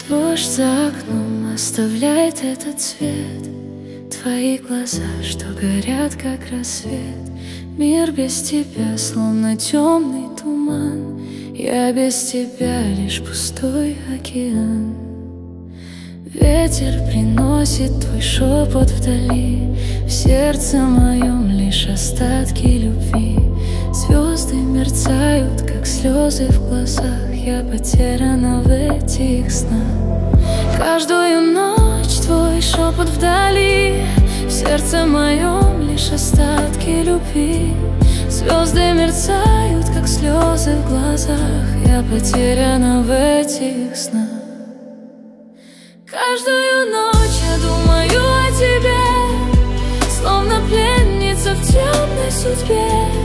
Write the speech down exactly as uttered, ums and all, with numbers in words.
Дождь за окном оставляет этот цвет. Твои глаза, что горят, как рассвет. Мир без тебя, словно темный туман. Я без тебя лишь пустой океан. Ветер приносит твой шепот вдали. В сердце моем лишь остатки любви. Звезды мерцают, как слезы в глазах. Я потеряна в этих снах. Каждую ночь твой шепот вдали. В сердце моем лишь остатки любви. Звезды мерцают, как слезы в глазах. Я потеряна в этих снах. Каждую ночь я думаю о тебе, словно пленница в темной судьбе.